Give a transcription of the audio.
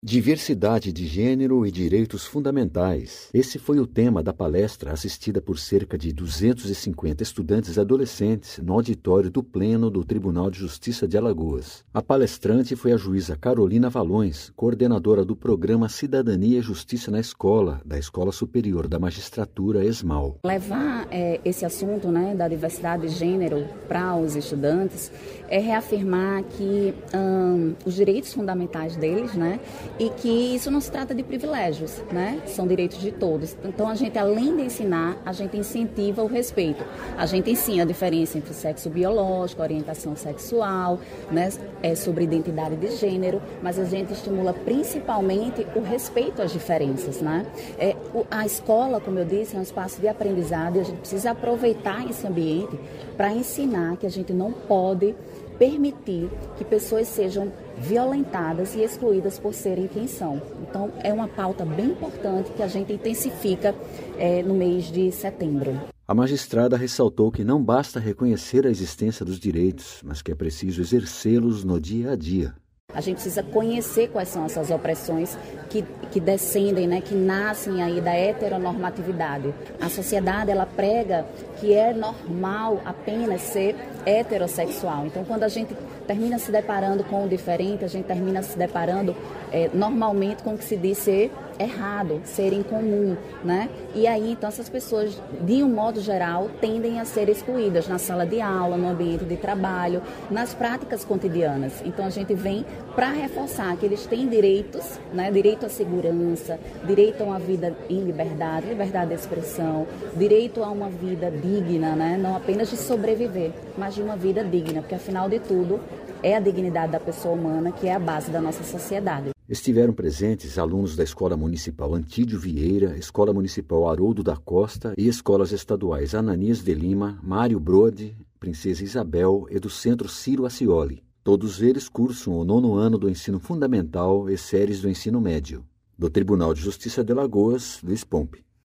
Diversidade de gênero e direitos fundamentais. Esse foi o tema da palestra assistida por cerca de 250 estudantes adolescentes no auditório do Pleno do Tribunal de Justiça de Alagoas. A palestrante foi a juíza Carolina Valões, coordenadora do programa Cidadania e Justiça na Escola, da Escola Superior da Magistratura, ESMAL. Levar esse assunto, da diversidade de gênero para os estudantes é reafirmar que os direitos fundamentais deles, e que isso não se trata de privilégios, são direitos de todos. Então, a gente, além de ensinar, a gente incentiva o respeito. A gente ensina a diferença entre sexo biológico, orientação sexual, sobre identidade de gênero, mas a gente estimula principalmente o respeito às diferenças. A escola, como eu disse, é um espaço de aprendizado e a gente precisa aproveitar esse ambiente para ensinar que a gente não pode permitir que pessoas sejam violentadas e excluídas por serem quem são. Então, é uma pauta bem importante que a gente intensifica no mês de setembro. A magistrada ressaltou que não basta reconhecer a existência dos direitos, mas que é preciso exercê-los no dia a dia. A gente precisa conhecer quais são essas opressões que descendem, que nascem aí da heteronormatividade. A sociedade, ela prega que é normal apenas ser heterossexual. Então, quando a gente termina se deparando com o diferente, a gente termina se deparando normalmente com o que se diz ser errado, ser incomum, E aí, então, essas pessoas, de um modo geral, tendem a ser excluídas na sala de aula, no ambiente de trabalho, nas práticas cotidianas. Então, a gente vem para reforçar que eles têm direitos, direito à segurança, direito a uma vida em liberdade, liberdade de expressão, direito a uma vida digna, não apenas de sobreviver, mas de uma vida digna, porque, afinal de tudo, é a dignidade da pessoa humana que é a base da nossa sociedade. Estiveram presentes alunos da Escola Municipal Antídio Vieira, Escola Municipal Haroldo da Costa e escolas estaduais Ananias de Lima, Mário Brode, Princesa Isabel e do Centro Ciro Acioli. Todos eles cursam o 9º ano do ensino fundamental e séries do ensino médio. Do Tribunal de Justiça de Alagoas, Luiz Pompe.